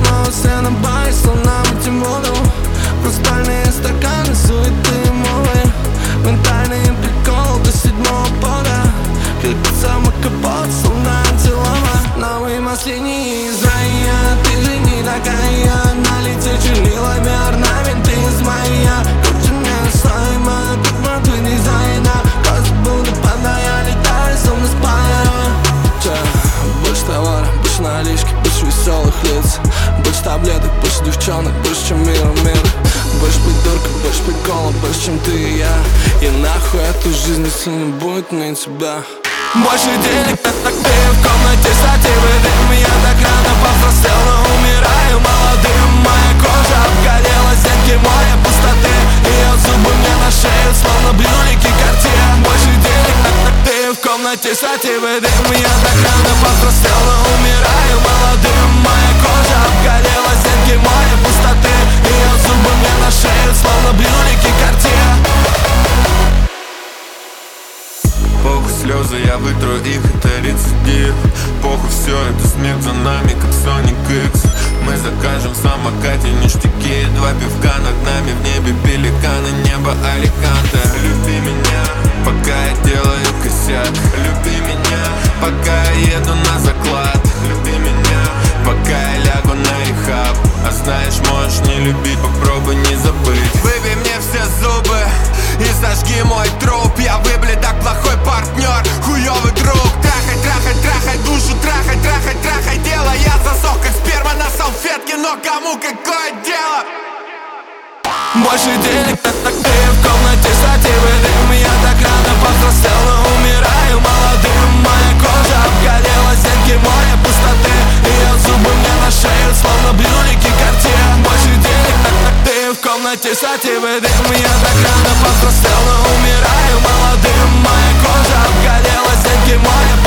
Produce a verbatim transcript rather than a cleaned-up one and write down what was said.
снова все на баре, словно этим воду. Хрустальные стаканы, суеты и мовы, ментальные приколы до седьмого пода. Крепит самый капот, словно антилопа. Новые последние из рая. Ты же не такая, на лице чернилами орнаменты из моя. Круче мне слайма, как мертвый дизайна. Просто буду подая, летаю, словно спайра. Че, больше товара, больше налички, больше веселых лиц, больше таблеток, больше девчонок, больше чем мир, мир. Больше придурка, больше прикола, больше чем ты и я. И нахуй эту жизнь, если не будет мне тебя. Больше денег, так ты в комнате сативы дым. Я так рано повзрослел, но умираю молодым. Моя кожа обгорела, стенки моря пустоты. Ее зубы мне на шею, словно блюлики Картье. Больше денег, так ты в комнате сативы дым. Я так рано повзрослел, но умираю молодым. Моя кожа обгорела, стенки моря пустоты. Ее зубы мне на шею, словно блюлики Картье. Похуй слезы, я вытру их, это рецидив. Похуй все, это смерть за нами, как Соник Икс. Мы закажем в самокате ништяки. Два пивка над нами, в небе пеликаны. Небо Аликанте. Люби меня, пока я делаю косяк. Люби меня, пока я еду на заклад. Люби меня, пока я лягу на рехаб. А знаешь, можешь не любить, попробуй не забыть. Выбей мне все зубы и сожги мой труп. Я выблядок, плохой партнер, хуёвый друг. Трахай, трахай, трахай душу, трахай, трахай, трахай дело. Я засох, как сперма на салфетке, но кому какое дело? Больше денег, так, так ты в комнате сативы дым. Я так рано повзрослел, но умираю молодым. Моя кожа обгорела, стенки моря пустоты. Ее зубы мне на шею, словно блюлики Картье. Больше денег, так, так ты в комнате сативы дым. Я так рано повзрослел, но умираю молодым. Моя кожа обгорела, стенки моря